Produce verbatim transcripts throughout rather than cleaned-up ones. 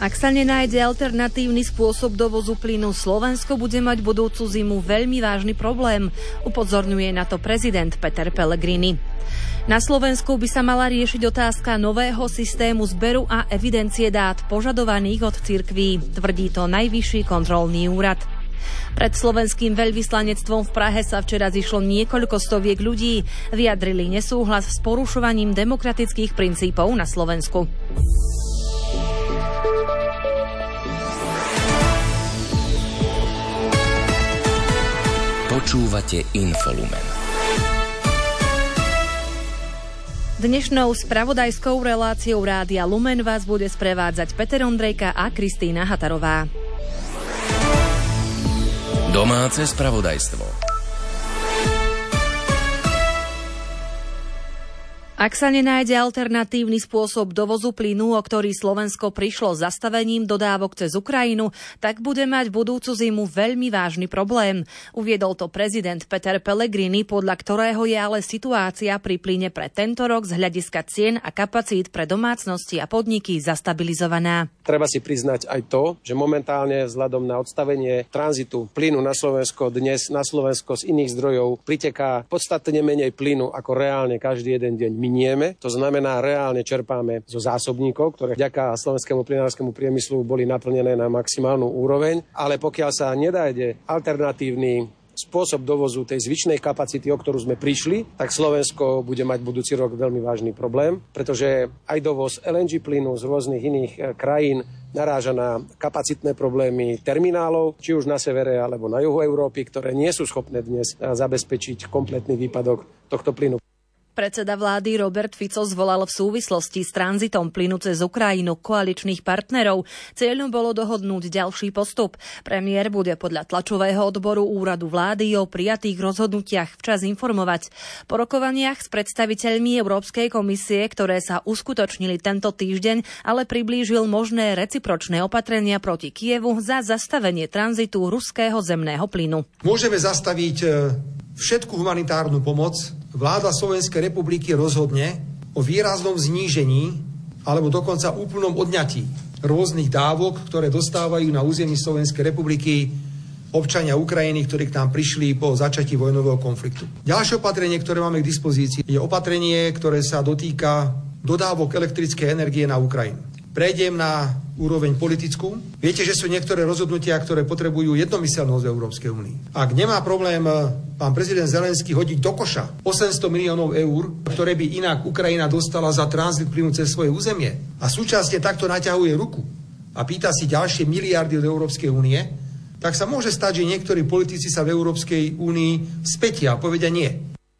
Ak sa nenájde alternatívny spôsob dovozu plynu, Slovensko bude mať budúcu zimu veľmi vážny problém, upozorňuje na to prezident Peter Pellegrini. Na Slovensku by sa mala riešiť otázka nového systému zberu a evidencie dát požadovaných od cirkví, tvrdí to Najvyšší kontrolný úrad. Pred slovenským veľvyslanectvom v Prahe sa včera zišlo niekoľko stoviek ľudí, vyjadrili nesúhlas s porušovaním demokratických princípov na Slovensku. Počúvate Infolumen. Dnešnou spravodajskou reláciou Rádia Lumen vás bude sprevádzať Peter Ondrejka a Kristína Hatarová. Domáce spravodajstvo. Ak sa nenájde alternatívny spôsob dovozu plynu, o ktorý Slovensko prišlo zastavením dodávok cez Ukrajinu, tak bude mať budúcu zimu veľmi vážny problém. Uviedol to prezident Peter Pellegrini, podľa ktorého je ale situácia pri plyne pre tento rok z hľadiska cien a kapacít pre domácnosti a podniky zastabilizovaná. Treba si priznať aj to, že momentálne vzhľadom na odstavenie tranzitu plynu na Slovensko dnes na Slovensko z iných zdrojov priteká podstatne menej plynu, ako reálne každý jeden deň minieme. To znamená, reálne čerpáme zo zásobníkov, ktoré vďaka slovenskému plynárskému priemyslu boli naplnené na maximálnu úroveň, ale pokiaľ sa nedájde alternatívny spôsob dovozu tej zvyšnej kapacity, o ktorú sme prišli, tak Slovensko bude mať budúci rok veľmi vážny problém, pretože aj dovoz el en gé plynu z rôznych iných krajín naráža na kapacitné problémy terminálov, či už na severe alebo na juhu Európy, ktoré nie sú schopné dnes zabezpečiť kompletný výpadok tohto plynu. Predseda vlády Robert Fico zvolal v súvislosti s tranzitom plynu cez Ukrajinu koaličných partnerov. Cieľom bolo dohodnúť ďalší postup. Premiér bude podľa tlačového odboru úradu vlády o prijatých rozhodnutiach včas informovať. Po rokovaniach s predstaviteľmi Európskej komisie, ktoré sa uskutočnili tento týždeň, ale priblížil možné recipročné opatrenia proti Kyjevu za zastavenie tranzitu ruského zemného plynu. Môžeme zastaviť všetku humanitárnu pomoc. Vláda Slovenskej republiky rozhodne o výraznom znížení alebo dokonca úplnom odňatí rôznych dávok, ktoré dostávajú na území Slovenskej republiky občania Ukrajiny, ktorí k nám prišli po začatí vojnového konfliktu. Ďalšie opatrenie, ktoré máme k dispozícii, je opatrenie, ktoré sa dotýka dodávok elektrickej energie na Ukrajinu. Prejdem na úroveň politickú. Viete, že sú niektoré rozhodnutia, ktoré potrebujú jednomyseľnosť v Európskej únii. Ak nemá problém pán prezident Zelenský hodiť do koša osemsto miliónov eur, ktoré by inak Ukrajina dostala za tranzit plynu cez svoje územie, a súčasne takto naťahuje ruku a pýta si ďalšie miliardy od Európskej únie, tak sa môže stať, že niektorí politici sa v Európskej únii spätia a povedia nie.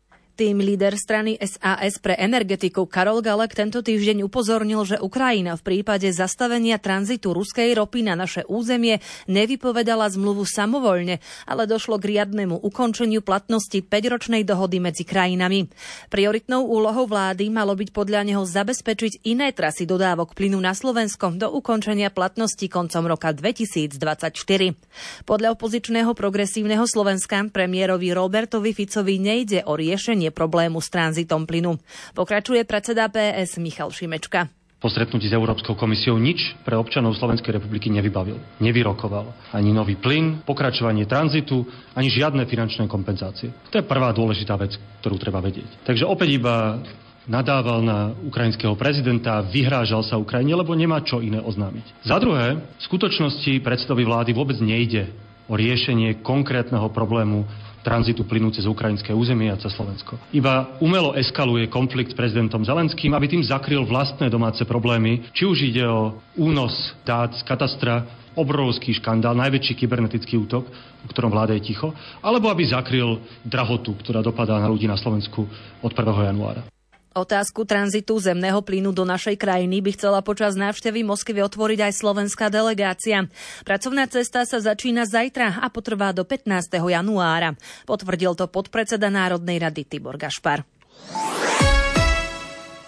Tým líder strany es a es pre energetiku Karol Galek tento týždeň upozornil, že Ukrajina v prípade zastavenia tranzitu ruskej ropy na naše územie nevypovedala zmluvu samovoľne, ale došlo k riadnemu ukončeniu platnosti päťročnej dohody medzi krajinami. Prioritnou úlohou vlády malo byť podľa neho zabezpečiť iné trasy dodávok plynu na Slovensko do ukončenia platnosti koncom roka dvetisícdvadsaťštyri. Podľa opozičného progresívneho Slovenska premiérovi Robertovi Ficovi nejde o riešenie problému s tranzitom plynu. Pokračuje predseda pé es Michal Šimečka. Po stretnutí s Európskou komisiou nič pre občanov Slovenskej republiky nevybavil. Nevyrokoval ani nový plyn, pokračovanie tranzitu, ani žiadne finančné kompenzácie. To je prvá dôležitá vec, ktorú treba vedieť. Takže opäť iba nadával na ukrajinského prezidenta, vyhrážal sa Ukrajine, lebo nemá čo iné oznámiť. Za druhé, v skutočnosti predsedovi vlády vôbec nejde o riešenie konkrétneho problému tranzitu plynu cez ukrajinské územie a cez Slovensko. Iba umelo eskaluje konflikt s prezidentom Zelenským, aby tým zakryl vlastné domáce problémy, či už ide o únos dát z katastra, obrovský škandál, najväčší kybernetický útok, o ktorom vláda je ticho, alebo aby zakryl drahotu, ktorá dopadá na ľudí na Slovensku od prvého januára. Otázku tranzitu zemného plynu do našej krajiny by chcela počas návštevy Moskvy otvoriť aj slovenská delegácia. Pracovná cesta sa začína zajtra a potrvá do pätnásteho januára. Potvrdil to podpredseda Národnej rady Tibor Gašpar.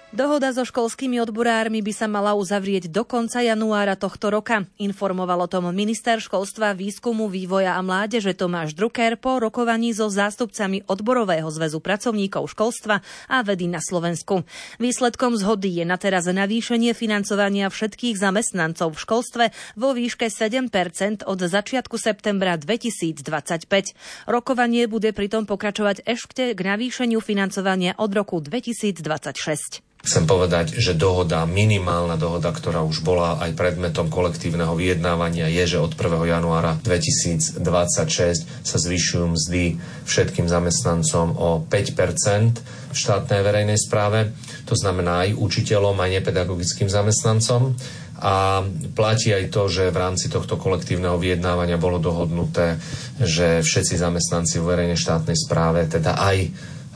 Dohoda so školskými odborármi by sa mala uzavrieť do konca januára tohto roka. Informoval o tom minister školstva, výskumu, vývoja a mládeže Tomáš Drucker po rokovaní so zástupcami Odborového zväzu pracovníkov školstva a vedy na Slovensku. Výsledkom zhody je na teraz navýšenie financovania všetkých zamestnancov v školstve vo výške sedem percent od začiatku septembra dvetisícdvadsaťpäť. Rokovanie bude pritom pokračovať ešte k navýšeniu financovania od roku dvetisícdvadsaťšesť. Chcem povedať, že dohoda, minimálna dohoda, ktorá už bola aj predmetom kolektívneho vyjednávania, je, že od prvého januára dvetisícdvadsaťšesť sa zvyšujú mzdy všetkým zamestnancom o päť percent v štátnej verejnej správe. To znamená aj učiteľom, aj nepedagogickým zamestnancom. A platí aj to, že v rámci tohto kolektívneho vyjednávania bolo dohodnuté, že všetci zamestnanci v verejnej štátnej správe, teda aj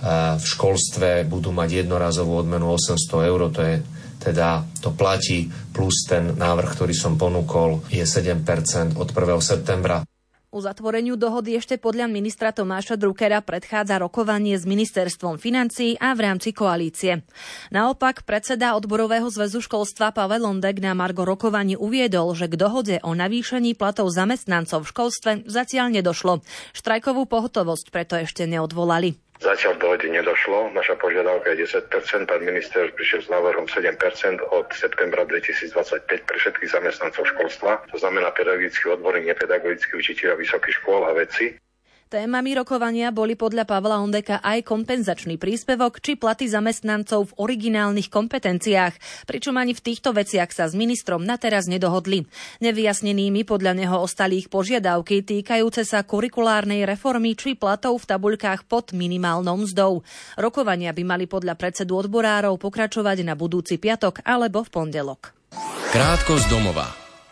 v školstve, budú mať jednorazovú odmenu osemsto eur, to je teda, to platí, plus ten návrh, ktorý som ponúkol, je sedem percent od prvého septembra. Uzatvoreniu dohody ešte podľa ministra Tomáša Druckera predchádza rokovanie s ministerstvom financií a v rámci koalície. Naopak predseda Odborového zväzu školstva Pavel Londek na margo rokovaní uviedol, že k dohode o navýšení platov zamestnancov v školstve zatiaľ nedošlo. Štrajkovú pohotovosť preto ešte neodvolali. Zatiaľ dohode nedošlo. Naša požiadavka je desať percent. Pán minister prišiel s návrhom sedem percent od septembra dvetisícdvadsaťpäť pre všetkých zamestnancov školstva. To znamená pedagogický odbor, nepedagogický učiteľ vysokých škôl a vedci. Témami rokovania boli podľa Pavla Londeka aj kompenzačný príspevok či platy zamestnancov v originálnych kompetenciách, pričom ani v týchto veciach sa s ministrom na teraz nedohodli. Nevyjasnenými podľa neho ostali ich požiadavky týkajúce sa kurikulárnej reformy či platov v tabuľkách pod minimálnou mzdou. Rokovania by mali podľa predsedu odborárov pokračovať na budúci piatok alebo v pondelok. Krátko z domova.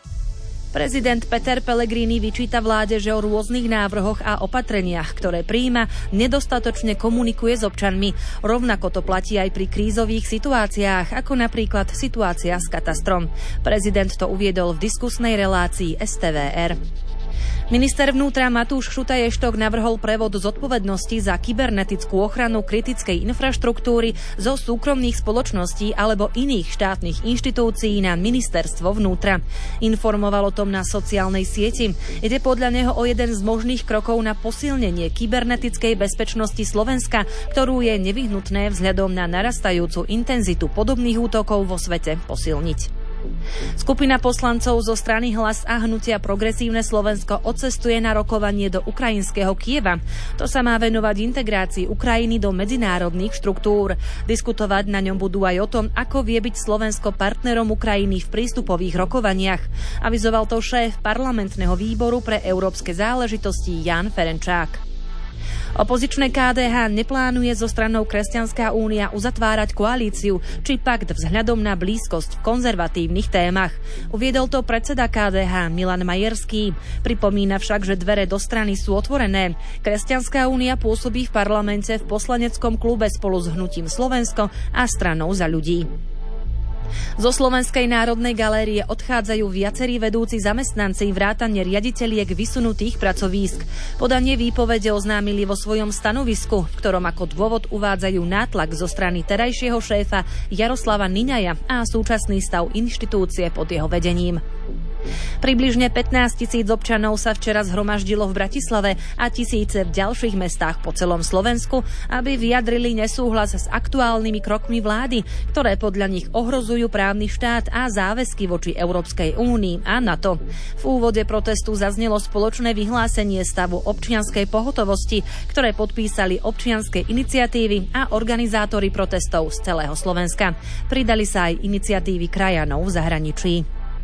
Prezident Peter Pellegrini vyčíta vláde, že o rôznych návrhoch a opatreniach, ktoré prijíma, nedostatočne komunikuje s občanmi. Rovnako to platí aj pri krízových situáciách, ako napríklad situácia s katastrom. Prezident to uviedol v diskusnej relácii es té vé er. Minister vnútra Matúš Šutaj-Eštok navrhol prevod zodpovednosti za kybernetickú ochranu kritickej infraštruktúry zo súkromných spoločností alebo iných štátnych inštitúcií na ministerstvo vnútra. Informoval o tom na sociálnej sieti. Ide podľa neho o jeden z možných krokov na posilnenie kybernetickej bezpečnosti Slovenska, ktorú je nevyhnutné vzhľadom na narastajúcu intenzitu podobných útokov vo svete posilniť. Skupina poslancov zo strany Hlas a hnutia Progresívne Slovensko odcestuje na rokovanie do ukrajinského Kieva. To sa má venovať integrácii Ukrajiny do medzinárodných štruktúr. Diskutovať na ňom budú aj o tom, ako vie byť Slovensko partnerom Ukrajiny v prístupových rokovaniach. Avizoval to šéf parlamentného výboru pre európske záležitosti Ján Ferenčák. Opozičné ká dé há neplánuje so stranou Kresťanská únia uzatvárať koalíciu či pakt vzhľadom na blízkosť v konzervatívnych témach. Uviedol to predseda ká dé há Milan Majerský. Pripomína však, že dvere do strany sú otvorené. Kresťanská únia pôsobí v parlamente v poslaneckom klube spolu s Hnutím Slovensko a Stranou za ľudí. Zo Slovenskej národnej galérie odchádzajú viacerí vedúci zamestnanci vrátane riaditeľiek vysunutých pracovísk. Podanie výpovede oznámili vo svojom stanovisku, v ktorom ako dôvod uvádzajú nátlak zo strany terajšieho šéfa Jaroslava Niňaja a súčasný stav inštitúcie pod jeho vedením. Približne pätnásť tisíc občanov sa včera zhromaždilo v Bratislave a tisíce v ďalších mestách po celom Slovensku, aby vyjadrili nesúhlas s aktuálnymi krokmi vlády, ktoré podľa nich ohrozujú právny štát a záväzky voči Európskej únii a NATO. V úvode protestu zaznelo spoločné vyhlásenie stavu občianskej pohotovosti, ktoré podpísali občianske iniciatívy a organizátori protestov z celého Slovenska. Pridali sa aj iniciatívy krajanov v zahraničí.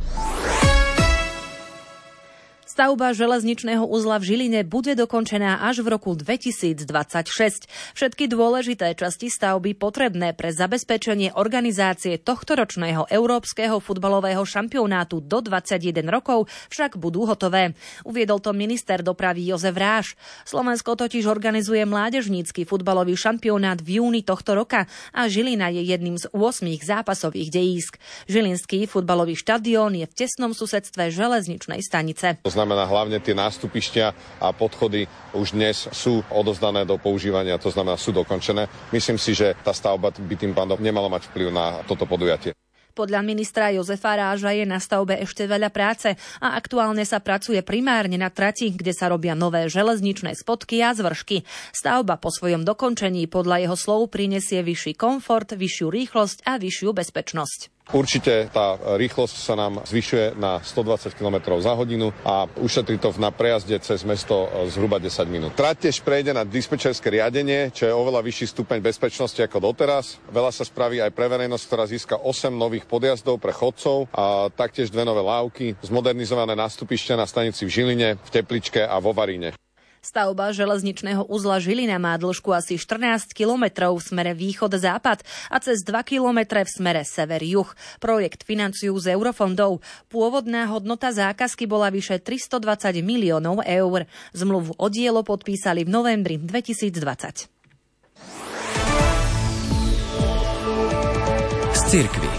Stavba železničného uzla v Žiline bude dokončená až v roku dvetisícdvadsaťšesť. Všetky dôležité časti stavby potrebné pre zabezpečenie organizácie tohtoročného európskeho futbalového šampionátu do dvadsaťjeden rokov však budú hotové. Uviedol to minister dopravy Jozef Ráš. Slovensko totiž organizuje mládežnícky futbalový šampionát v júni tohto roka a Žilina je jedným z ôsmich zápasových dejísk. Žilinský futbalový štadión je v tesnom susedstve železničnej stanice. znamená hlavne tie nástupištia a podchody už dnes sú odozdané do používania, to znamená sú dokončené. Myslím si, že tá stavba by tým pádom nemala mať vplyv na toto podujatie. Podľa ministra Jozefa Ráža je na stavbe ešte veľa práce a aktuálne sa pracuje primárne na trati, kde sa robia nové železničné spodky a zvršky. Stavba po svojom dokončení podľa jeho slov prinesie vyšší komfort, vyššiu rýchlosť a vyššiu bezpečnosť. Určite tá rýchlosť sa nám zvyšuje na stodvadsať kilometrov za hodinu a ušetrí to na prejazde cez mesto zhruba desať minút. Trať tiež prejde na dispečerské riadenie, čo je oveľa vyšší stupeň bezpečnosti ako doteraz. Veľa sa spraví aj pre verejnosť, ktorá získa osem nových podjazdov pre chodcov a taktiež dve nové lávky, zmodernizované nástupište na stanici v Žiline, v Tepličke a vo Varíne. Stavba železničného uzla Žilina má dĺžku asi štrnásť kilometrov v smere východ-západ a cez dva kilometre v smere sever-juh. Projekt financujú z eurofondov. Pôvodná hodnota zákazky bola vyše tristodvadsať miliónov eur. Zmluvu o dielo podpísali v novembri dvetisícdvadsať. Z cirkvi.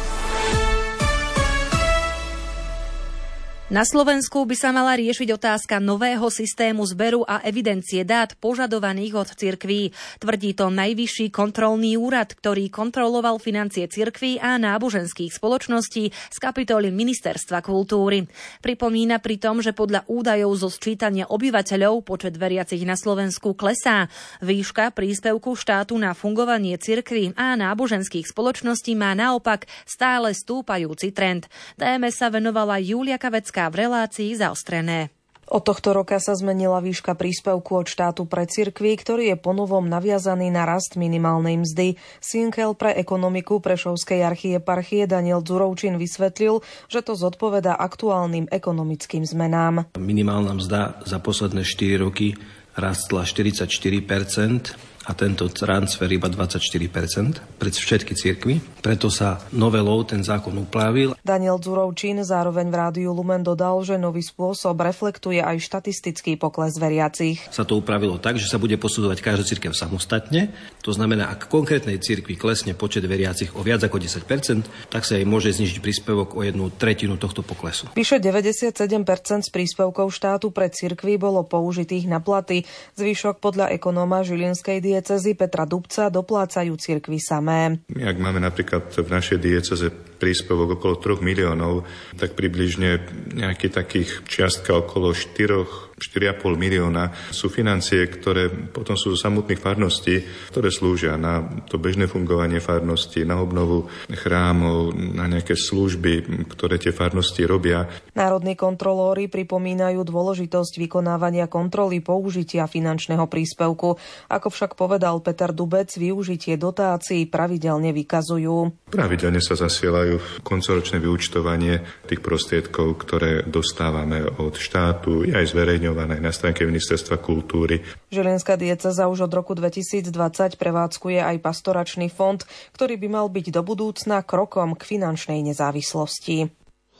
Na Slovensku by sa mala riešiť otázka nového systému zberu a evidencie dát požadovaných od cirkví. Tvrdí to Najvyšší kontrolný úrad, ktorý kontroloval financie cirkví a náboženských spoločností z kapitoly Ministerstva kultúry. Pripomína pritom, že podľa údajov zo sčítania obyvateľov počet veriacich na Slovensku klesá. Výška príspevku štátu na fungovanie cirkví a náboženských spoločností má naopak stále stúpajúci trend. Téme sa venovala Júlia Kavecká v relácii Zaostrené. Od tohto roka sa zmenila výška príspevku od štátu pre cirkvi, ktorý je ponovom naviazaný na rast minimálnej mzdy. Synkel pre ekonomiku Prešovskej archieparchie Daniel Dzurovčín vysvetlil, že to zodpovedá aktuálnym ekonomickým zmenám. Minimálna mzda za posledné štyri roky rastla štyridsaťštyri percent a tento transfer iba dvadsaťštyri percent pre všetky cirkvi. Preto sa novelou ten zákon upravil. Daniel Dzurovčín zároveň v rádiu Lumen dodal, že nový spôsob reflektuje aj štatistický pokles veriacich. Sa to upravilo tak, že sa bude posudzovať každá cirkev samostatne. To znamená, ak konkrétnej cirkvi klesne počet veriacich o viac ako desať percent, tak sa jej môže znižiť príspevok o jednu tretinu tohto poklesu. Vyše deväťdesiatsedem percent z príspevkov štátu pre cirkvi bolo použitých na platy. Zvyšok podľa ekonóma žilinskej diecézy Petra Dubca doplácajú cirkvi samé. Ak máme napríklad v našej diecéze príspevok okolo troch miliónov, tak približne nejaký takých čiastka okolo štyroch štyri a pol milióna sú financie, ktoré potom sú zo samotných farností, ktoré slúžia na to bežné fungovanie farnosti, na obnovu chrámov, na nejaké služby, ktoré tie farnosti robia. Národní kontrolóri pripomínajú dôležitosť vykonávania kontroly použitia finančného príspevku. Ako však povedal Peter Dubec, využitie dotácií pravidelne vykazujú. Pravidelne sa zasielajú koncoročné vyúčtovanie tých prostriedkov, ktoré dostávame od štátu, aj zverejňovanie na stránke Ministerstva kultúry. Žilinská diecéza už od roku dvetisícdvadsať prevádzkuje aj pastoračný fond, ktorý by mal byť do budúcna krokom k finančnej nezávislosti.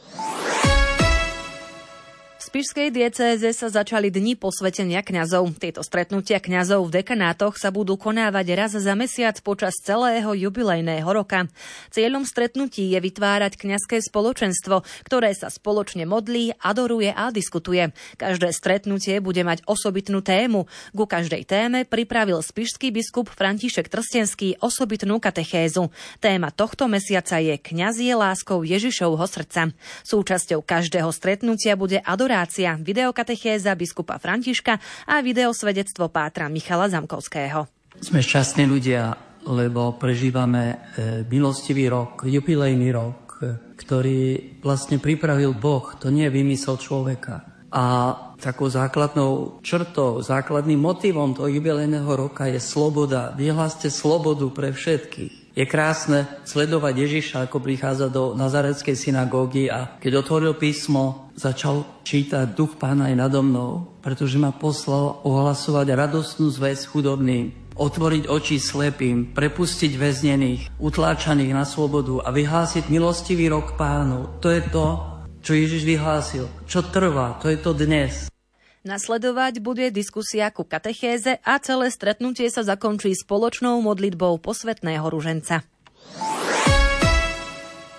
V spišskej diecéze sa začali dni posvetenia kňazov. Tieto stretnutia kňazov v dekanátoch sa budú konávať raz za mesiac počas celého jubilejného roka. Cieľom stretnutí je vytvárať kňazské spoločenstvo, ktoré sa spoločne modlí, adoruje a diskutuje. Každé stretnutie bude mať osobitnú tému. Ku každej téme pripravil spišský biskup František Trstenský osobitnú katechézu. Téma tohto mesiaca je Kňaz je láskou Ježišovho srdca. Súčasťou každého stretnutia bude adorácia, videokatechéza biskupa Františka a videosvedectvo pátra Michala Zamkovského. Sme šťastní ľudia, lebo prežívame milostivý rok, jubilejný rok, ktorý vlastne pripravil Boh, to nie je vymysel človeka. A takou základnou črtou, základným motivom toho jubilejného roka je sloboda. Vyhláste slobodu pre všetkých. Je krásne sledovať Ježiša, ako prichádza do Nazaretskej synagógy a keď otvoril písmo, začal čítať Duch Pána aj nado mnou, pretože ma poslal ohlasovať radostnú zvesť chudobným, otvoriť oči slepým, prepustiť väznených, utláčaných na slobodu a vyhlásiť milostivý rok Pánu. To je to, čo Ježiš vyhlásil, čo trvá, to je to dnes. Nasledovať bude diskusia ku katechéze a celé stretnutie sa zakončí spoločnou modlitbou posvätného ruženca.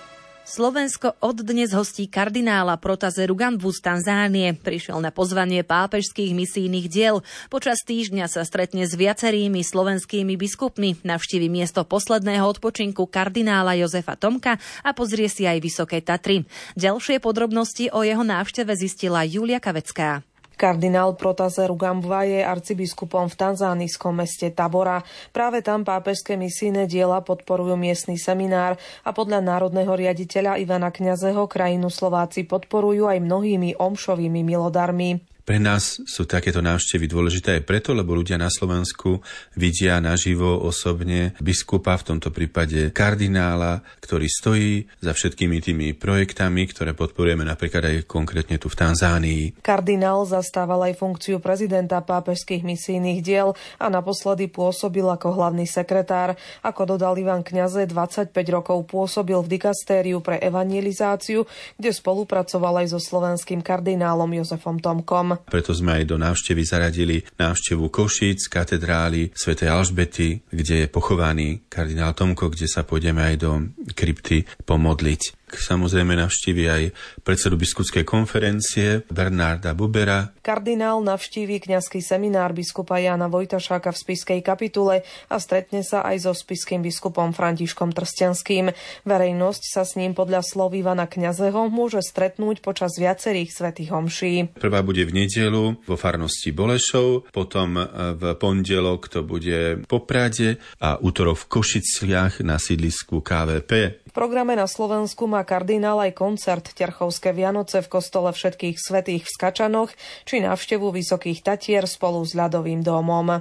Slovensko od dnes hostí kardinála Protase Rugambyu z Tanzánie. Prišiel na pozvanie pápežských misijných diel. Počas týždňa sa stretne s viacerými slovenskými biskupmi, navštívi miesto posledného odpočinku kardinála Jozefa Tomka a pozrie si aj Vysoké Tatry. Ďalšie podrobnosti o jeho návšteve zistila Julia Kavecká. Kardinál Protase Rugambyu je arcibiskupom v tanzánijskom meste Tabora. Práve tam pápežské misijné diela podporujú miestny seminár a podľa národného riaditeľa Ivana Kňazeho krajinu Slováci podporujú aj mnohými omšovými milodarmi. Pre nás sú takéto návštevy dôležité aj preto, lebo ľudia na Slovensku vidia naživo osobne biskupa, v tomto prípade kardinála, ktorý stojí za všetkými tými projektami, ktoré podporujeme napríklad aj konkrétne tu v Tanzánii. Kardinál zastával aj funkciu prezidenta pápežských misijných diel a naposledy pôsobil ako hlavný sekretár. Ako dodal Ivan Kňaze, dvadsaťpäť rokov pôsobil v dikastériu pre evangelizáciu, kde spolupracoval aj so slovenským kardinálom Jozefom Tomkom. Preto sme aj do návštevy zaradili návštevu Košíc, katedrály svätej Alžbety, kde je pochovaný kardinál Tomko, kde sa pôjdeme aj do krypty pomodliť. Samozrejme navštívi aj predsedu biskupskej konferencie Bernarda Bubera. Kardinál navštívi kňazský seminár biskupa Jána Vojtašáka v spišskej kapitule a stretne sa aj so spišským biskupom Františkom Trstenským. Verejnosť sa s ním podľa slov Ivana Kňazeho môže stretnúť počas viacerých svätých homší. Prvá bude v nedeľu vo farnosti Bolešov, potom v pondelok to bude v Poprade a útorok v Košiciach na sídlisku ká vé pé. V programe na Slovensku má kardinál aj koncert Terchovské Vianoce v kostole Všetkých svätých v Skačanoch či návštevu Vysokých Tatier spolu s ľadovým domom.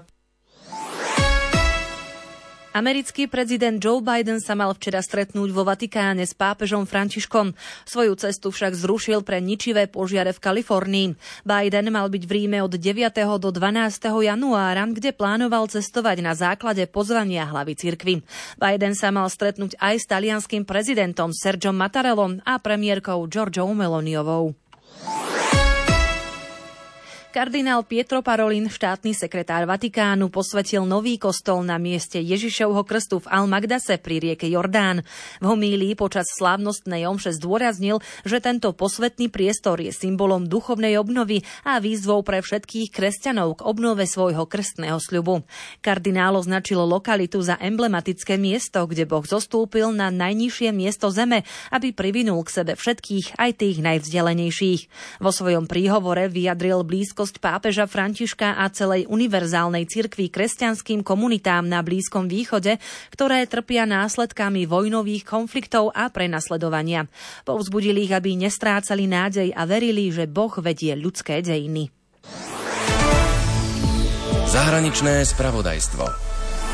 Americký prezident Joe Biden sa mal včera stretnúť vo Vatikáne s pápežom Františkom. Svoju cestu však zrušil pre ničivé požiare v Kalifornii. Biden mal byť v Ríme od deviateho do dvanásteho januára, kde plánoval cestovať na základe pozvania hlavy cirkvi. Biden sa mal stretnúť aj s talianskym prezidentom Sergiom Mattarellom a premiérkou Giorgiou Meloniovou. Kardinál Pietro Parolin, štátny sekretár Vatikánu, posvetil nový kostol na mieste Ježišovho krstu v Al-Magdase pri rieke Jordán. V homílii počas slávnostnej omše zdôraznil, že tento posvätný priestor je symbolom duchovnej obnovy a výzvou pre všetkých kresťanov k obnove svojho krstného sľubu. Kardinál označil lokalitu za emblematické miesto, kde Boh zostúpil na najnižšie miesto zeme, aby privinul k sebe všetkých, aj tých najvzdelenejších. Vo svojom príhovore vyjadril blízko pápeža Františka a celej univerzálnej cirkvi kresťanským komunitám na Blízkom východe, ktoré trpia následkami vojnových konfliktov a prenasledovania. Povzbudili ich, aby nestrácali nádej a verili, že Boh vedie ľudské dejiny. Zahraničné spravodajstvo.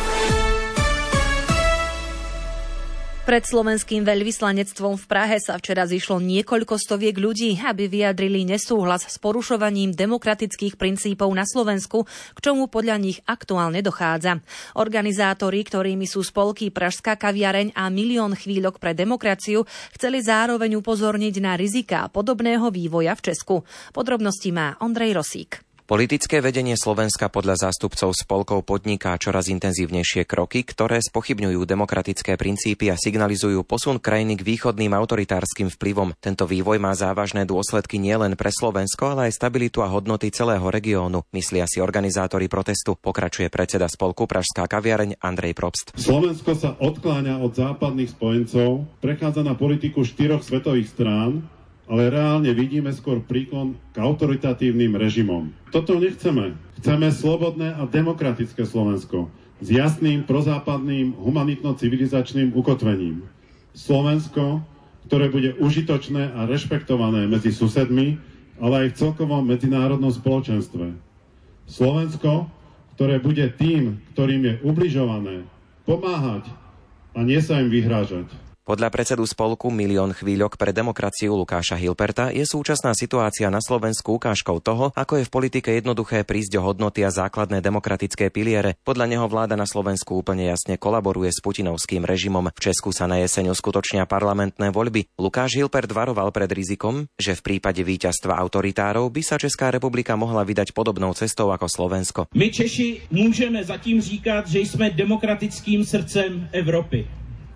Pred slovenským veľvyslanectvom v Prahe sa včera zišlo niekoľko stoviek ľudí, aby vyjadrili nesúhlas s porušovaním demokratických princípov na Slovensku, k čomu podľa nich aktuálne dochádza. Organizátori, ktorými sú spolky Pražská kaviareň a Milión chvíľok pre demokraciu, chceli zároveň upozorniť na riziká podobného vývoja v Česku. Podrobnosti má Ondrej Rosík. Politické vedenie Slovenska podľa zástupcov spolkov podniká čoraz intenzívnejšie kroky, ktoré spochybňujú demokratické princípy a signalizujú posun krajiny k východným autoritárskym vplyvom. Tento vývoj má závažné dôsledky nielen pre Slovensko, ale aj stabilitu a hodnoty celého regiónu, myslia si organizátori protestu, pokračuje predseda spolku Pražská kaviareň Andrej Probst. Slovensko sa odkláňa od západných spojencov, prechádza na politiku štyroch svetových strán, ale reálne vidíme skôr príklon k autoritatívnym režimom. Toto nechceme. Chceme slobodné a demokratické Slovensko s jasným prozápadným humanitno-civilizačným ukotvením. Slovensko, ktoré bude užitočné a rešpektované medzi susedmi, ale aj v celkovom medzinárodnom spoločenstve. Slovensko, ktoré bude tým, ktorým je ubližované, pomáhať a nie sa im vyhrážať. Podľa predsedu spolku Milión chvíľok pre demokraciu Lukáša Hilperta je súčasná situácia na Slovensku ukážkou toho, ako je v politike jednoduché prísť o hodnoty a základné demokratické piliere. Podľa neho vláda na Slovensku úplne jasne kolaboruje s putinovským režimom. V Česku sa na jeseň uskutočnia parlamentné voľby. Lukáš Hilpert varoval pred rizikom, že v prípade víťazstva autoritárov by sa Česká republika mohla vydať podobnou cestou ako Slovensko. My Češi môžeme zatím říkať, že sme demokratickým srdcem Európy.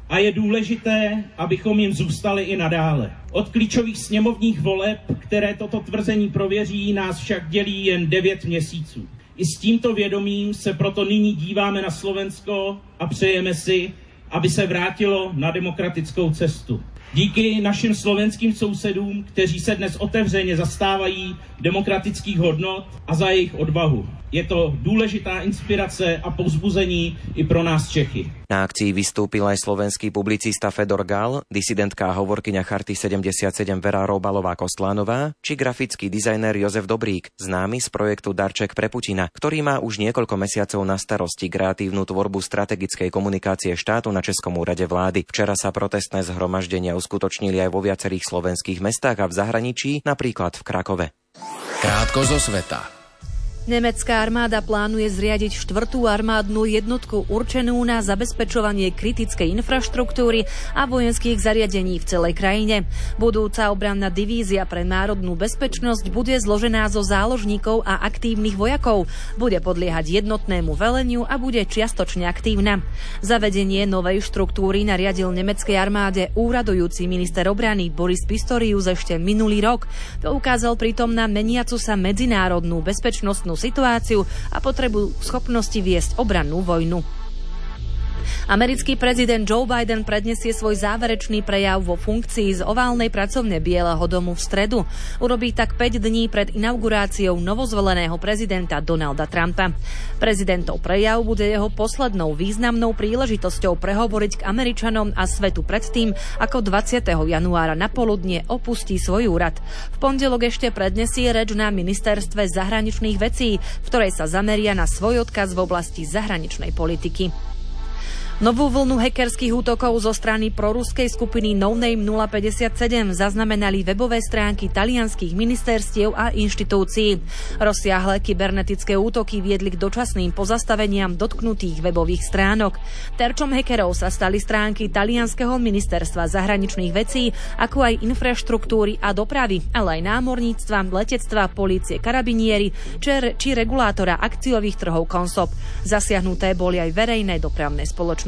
a je důležité, abychom jim zůstali i nadále. Od klíčových sněmovních voleb, které toto tvrzení prověří, nás však dělí jen devět měsíců. I s tímto vědomím se proto nyní díváme na Slovensko a přejeme si, aby se vrátilo na demokratickou cestu. Díky našim slovenským sousedům, kteří se dnes otevřeně zastávají demokratických hodnot a za jejich odvahu. Je to dôležitá inspirace a povzbuzení i pro nás Čechy. Na akcii vystúpil aj slovenský publicista Fedor Gál, disidentka a hovorkyňa Charty sedemdesiatsedem Vera Roubalová-Kostlánová či grafický dizajner Jozef Dobrík, známy z projektu Darček pre Putina, ktorý má už niekoľko mesiacov na starosti kreatívnu tvorbu strategickej komunikácie štátu na Českom úrade vlády. Včera sa protestné zhromaždenia uskutočnili aj vo viacerých slovenských mestách a v zahraničí, napríklad v Krakove. Krátko zo sveta. Nemecká armáda plánuje zriadiť štvrtú armádnu jednotku určenú na zabezpečovanie kritickej infraštruktúry a vojenských zariadení v celej krajine. Budúca obranná divízia pre národnú bezpečnosť bude zložená zo záložníkov a aktívnych vojakov. Bude podliehať jednotnému veleniu a bude čiastočne aktívna. Zavedenie novej štruktúry nariadil nemeckej armáde úradujúci minister obrany Boris Pistorius ešte minulý rok. To ukázal pritom na meniacu sa medzinárodnú bezpečnostnú situáciu a potrebu schopnosti viesť obrannú vojnu. Americký prezident Joe Biden predniesie svoj záverečný prejav vo funkcii z oválnej pracovne Bieleho domu v stredu. Urobí tak päť dní pred inauguráciou novozvoleného prezidenta Donalda Trumpa. Prezidentov prejav bude jeho poslednou významnou príležitosťou prehovoriť k Američanom a svetu predtým, ako dvadsiateho januára na poludnie opustí svoj úrad. V pondelok ešte predniesie reč na ministerstve zahraničných vecí, v ktorej sa zameria na svoj odkaz v oblasti zahraničnej politiky. Novú vlnu hackerských útokov zo strany proruskej skupiny No Name nula päťdesiatsedem zaznamenali webové stránky talianskych ministerstiev a inštitúcií. Rozsiahle kybernetické útoky viedli k dočasným pozastaveniam dotknutých webových stránok. Terčom hackerov sa stali stránky talianskeho ministerstva zahraničných vecí, ako aj infraštruktúry a dopravy, ale aj námorníctva, letectva, polície, karabinieri či, či regulátora akciových trhov Consop. Zasiahnuté boli aj verejné dopravné spoločnosti.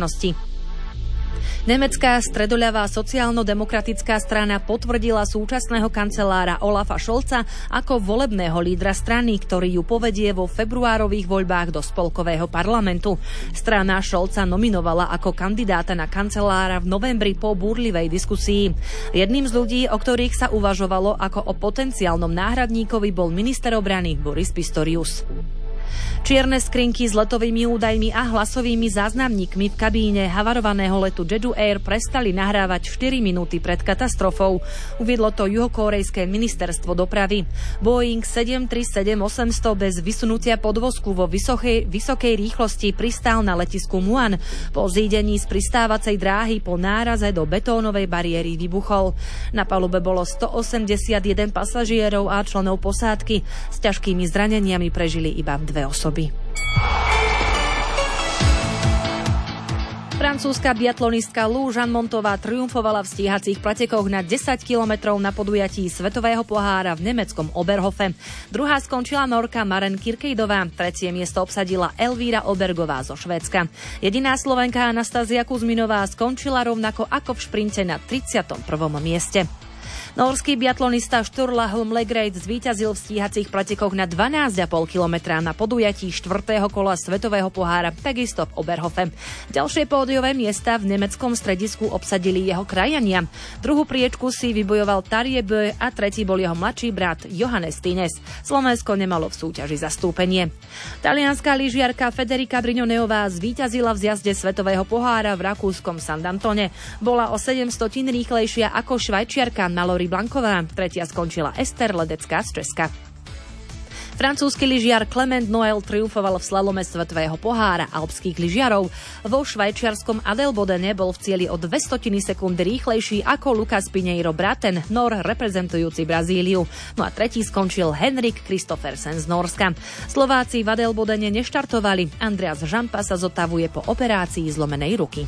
Nemecká stredoľavá sociálno-demokratická strana potvrdila súčasného kancelára Olafa Scholza ako volebného lídra strany, ktorý ju povedie vo februárových voľbách do spolkového parlamentu. Strana Scholza nominovala ako kandidáta na kancelára v novembri po búrlivej diskusii. Jedným z ľudí, o ktorých sa uvažovalo ako o potenciálnom náhradníkovi, bol minister obrany Boris Pistorius. Čierne skrinky s letovými údajmi a hlasovými záznamníkmi v kabíne havarovaného letu Jeju Air prestali nahrávať štyri minúty pred katastrofou. Uviedlo to juhokórejské ministerstvo dopravy. Boeing sedem tri sedem osemsto bez vysunutia podvozku vo vysokej, vysokej rýchlosti pristál na letisku Muan. Po zídení z pristávacej dráhy po náraze do betónovej bariéry vybuchol. Na palube bolo stoosemdesiatjeden pasažierov a členov posádky. S ťažkými zraneniami prežili iba dve osoby. Francúzska biatlonistka Lou Jeanne Montová triumfovala v stíhacích pretekoch na desať kilometrov na podujatí Svetového pohára v nemeckom Oberhofe. Druhá skončila Norka Maren Kirkejdová, tretie miesto obsadila Elvíra Obergová zo Švédska. Jediná Slovenka Anastázia Kuzminová skončila rovnako ako v šprinte na tridsiatom prvom mieste. Norský biatlonista Sturla Holmlegreid zvíťazil v stíhacích pretekoch na dvanásť celá päť kilometra na podujatí štvrtého kola Svetového pohára, takisto v Oberhofe. Ďalšie pódiové miesta v nemeckom stredisku obsadili jeho krajania. Druhú priečku si vybojoval Tarje Bö a tretí bol jeho mladší brat Johannes Tines. Slovensko nemalo v súťaži zastúpenie. Talianská lyžiarka Federica Brignoneová zvíťazila v zjazde Svetového pohára v rakúskom San Antone. Bola o sedem stotín rýchlejšia ako Švajčiarka Mallory Blanková, tretia skončila Ester Ledecká z Česka. Francúzsky lyžiar Clement Noël triumfoval v slalome Svetového pohára alpských lyžiarov. Vo švajčiarskom Adelbodene bol v cieli o dve stotiny sekundy rýchlejší ako Lucas Pinheiro Braten, Nor reprezentujúci Brazíliu. No a tretí skončil Henrik Kristoffersen z Norska. Slováci v Adelbodene neštartovali. Andreas Žampa sa zotavuje po operácii zlomenej ruky.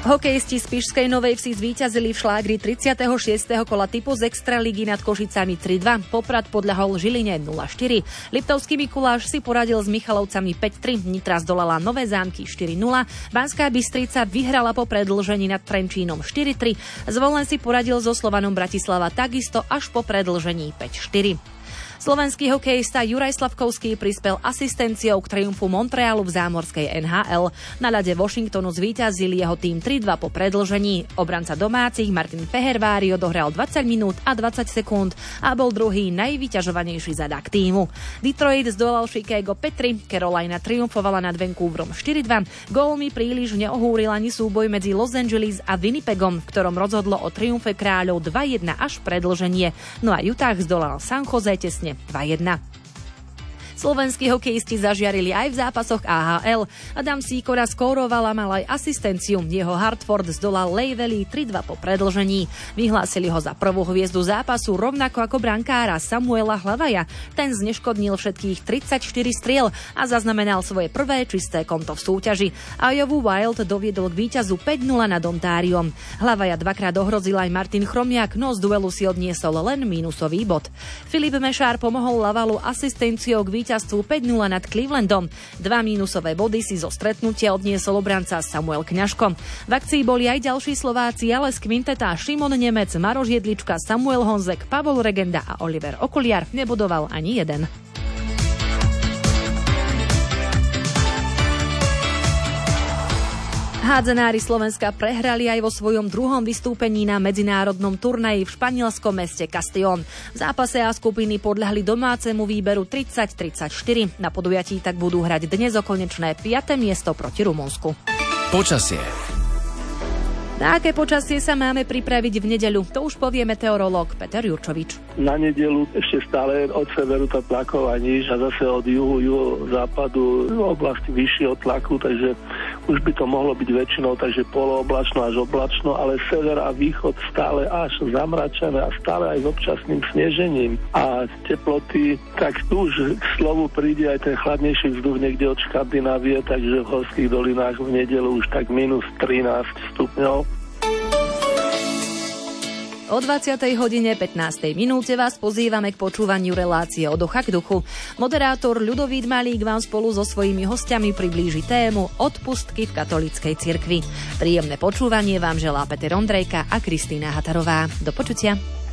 Hokejisti z Spišskej Novej Vsi zvíťazili v šlágri tridsiateho šiesteho kola typu z Extraligy nad Košicami tri dva. Poprad podľahol Žiline nula štyri. Liptovský Mikuláš si poradil s Michalovcami päť tri. Nitra zdolala Nové Zámky štyri nula. Banská Bystrica vyhrala po predĺžení nad Trenčínom štyri tri. Zvolen si poradil so Slovanom Bratislava takisto až po predĺžení päť štyri. Slovenský hokejista Juraj Slavkovský prispel asistenciou k triumfu Montrealu v zámorskej en há el. Na ľade Washingtonu zvíťazil jeho tým tri dva po predĺžení. Obranca domácich Martin Fehervári odohral dvadsať minút a dvadsať sekúnd a bol druhý najvyťažovanejší zadak tímu. Detroit zdolal Chicago päť tri, Carolina triumfovala nad Vancouverom štyri dva. Gólmi príliš neohúril ani súboj medzi Los Angeles a Winnipegom, v ktorom rozhodlo o triumfe kráľov dva jedna až predĺženie. No a Utah zdolal San Jose tesne dva jedna. Slovenskí hokejisti zažiarili aj v zápasoch á há el. Adam Sýkora skóroval a mal aj asistenciu. Jeho Hartford zdolal Lehigh Valley tri dva po predĺžení. Vyhlásili ho za prvú hviezdu zápasu rovnako ako brankára Samuela Hlavaja. Ten zneškodnil všetkých tridsaťštyri striel a zaznamenal svoje prvé čisté konto v súťaži. Iowa Wild doviedol k víťazu päť nula nad Ontáriom. Hlavaja dvakrát ohrozil aj Martin Chromiak, no z duelu si odniesol len mínusový bod. Filip Mešár pomohol Lavalu asistenciou k víťazstvu päť nula nad Clevelandom. Dva mínusové body si zo stretnutia odniesol obranca Samuel Kňažko. V akcii boli aj ďalší Slováci, ale z kvinteta Šimon Nemec, Maroš Jedlička, Samuel Honzek, Pavol Regenda a Oliver Okuliar nebodoval ani jeden. Hádzanári Slovenska prehrali aj vo svojom druhom vystúpení na medzinárodnom turnaji v španielskom meste Castellón. V zápase A skupiny podľahli domácemu výberu tridsať tridsaťštyri. Na podujatí tak budú hrať dnes o konečné piate miesto proti Rumunsku. Počasie. Na aké počasie sa máme pripraviť v nedeľu? To už povie meteorológ Peter Jurčovič. Na nedeľu ešte stále od severu tá tlaková níž a zase od juhu, juhu západu oblasti vyššieho tlaku, takže už by to mohlo byť väčšinou, takže polooblačno až oblačno, ale sever a východ stále až zamračené a stále aj s občasným snežením. A teploty, tak tu už k slovu príde aj ten chladnejší vzduch niekde od Škandinávie, takže v horských dolinách v nedeľu už tak minus trinásť stupňov. O dvadsiatej hodine pätnástej minúte vás pozývame k počúvaniu relácie Od ducha k duchu. Moderátor Ľudovít Malík vám spolu so svojimi hostiami priblíži tému odpustky v katolíckej cirkvi. Príjemné počúvanie vám želá Peter Ondrejka a Kristýna Hatarová. Do počutia.